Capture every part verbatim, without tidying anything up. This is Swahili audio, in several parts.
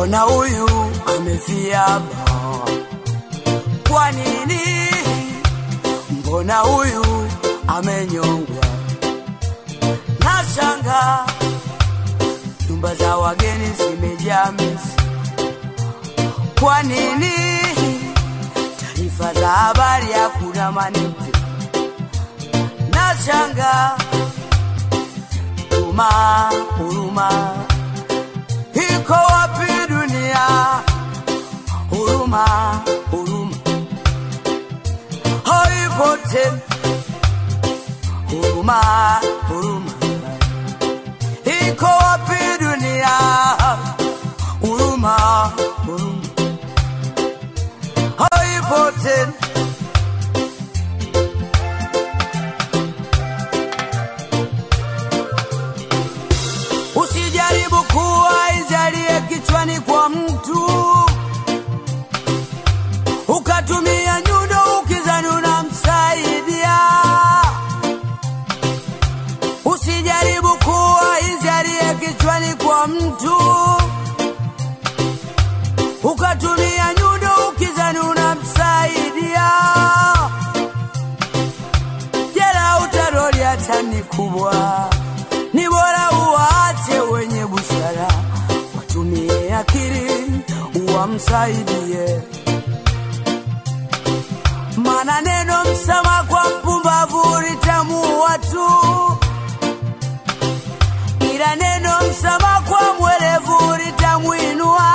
mbona huyu amefia? Kwa nini? Mbona huyu amenyongwa? Nashanga nyumba za wageni zimejaa mizi. Kwa nini? Taarifa za habari hakuna manite. Nashanga huruma, huruma iko wapi dunia? Huruma, huruma haipo tena. Huruma, huruma iko wapi dunia? Huruma, huruma haipo tena. Usijaribu kuwa izalie kichwani kwa mtu, ukatumia nyundo ukizani unamsaidia. Usijaribu kuwa izalie kichwani kwa mtu, ukatumia nyundo ukizani unamsaidia. Jela utaroli hata ni kubwa, ni bora uache wenye busara watumie akili uwamsaidie. Maana neno msama kwa mpumbavu litamuua tu, ila neno msama kwa mwerevu litamuinua.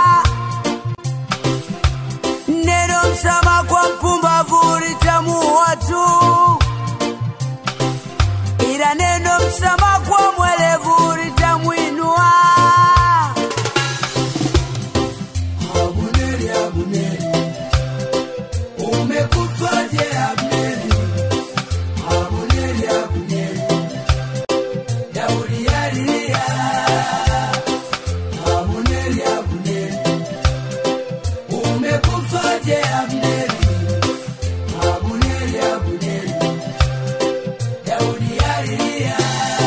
Neno msama kwa mpumbavu litamuua tu, ila neno msama kwa mwerevu litamuinua. Abuneri, Abuneri, umekufaje Abuneri? Abuneri, Abuneri, Daudi alilia. Abuneri, Abuneri, umekufaje Abuneri? Abuneri, Abuneri, Daudi alilia.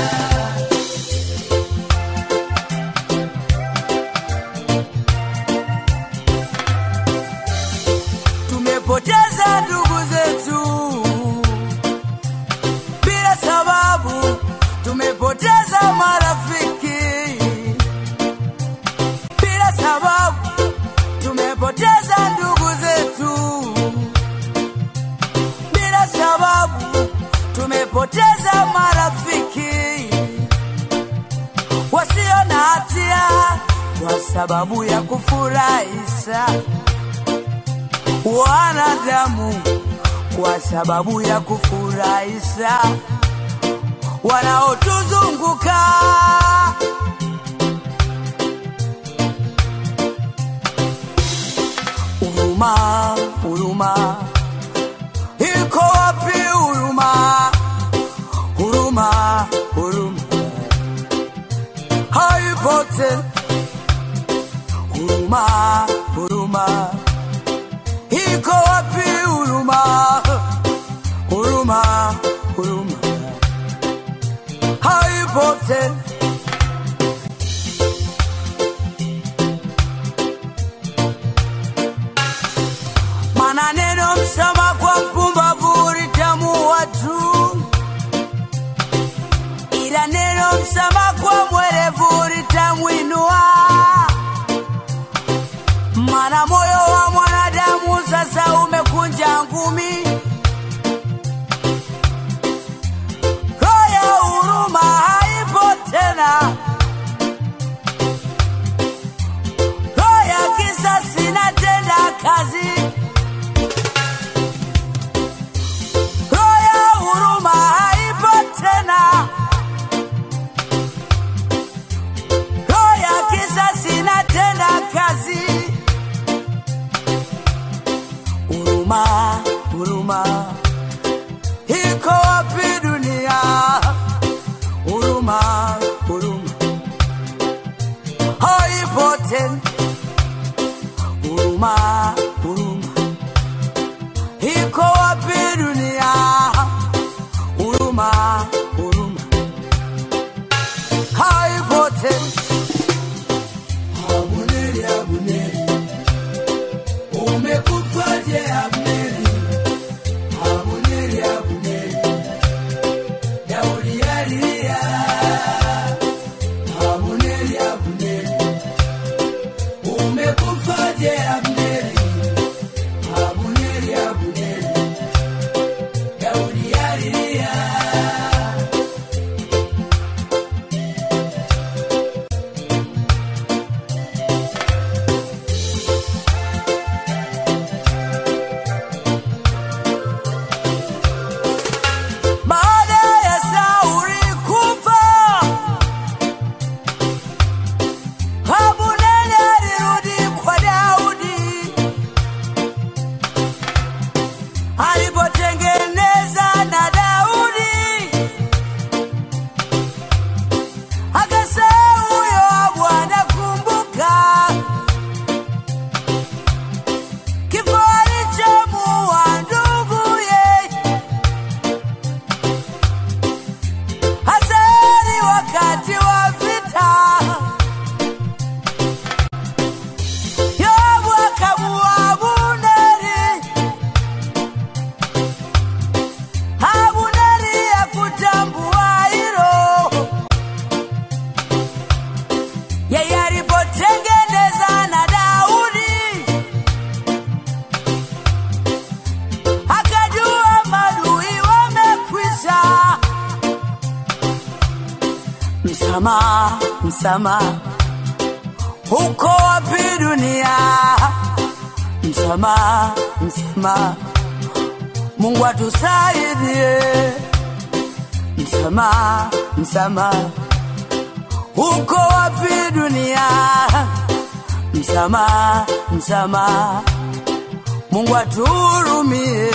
Tumepoteza ndugu zetu bila sababu, tumepoteza marafiki bila sababu, tumepoteza ndugu zetu bila sababu, tumepoteza marafiki wasio na hatia kwa sababu ya kufurahisha wanadamu, kwa sababu ya kufurahisha wanaotuzunguka. Huruma, huruma iko wapi? Huruma, huruma, huruma haipo tena. Huruma, huruma iko wapi? Huruma, huruma, huruma haipo tena. Maana neno msama kwa mpumbavu litamuua tu, ila neno msama kwa mwerevu litamuinua. Maana moyo wa mwanadamu sasa umekunja ngumi. Roho ya huruma haipo tena. Roho ya kisasi inatenda kazi. Roho ya huruma haipo tena. Roho ya kisasi inatenda kazi. Huruma, huruma iko wapi dunia? Huruma, huruma haipo tena. Huruma, huruma iko wapi dunia? Huruma, huruma haipo tena. Abuneri, msamaha, msamaha, uko wapi dunia? Msamaha, msamaha, Mungu atusaidie. Msamaha, msamaha, uko wapi dunia? Msamaha, msamaha, Mungu atuhurumie.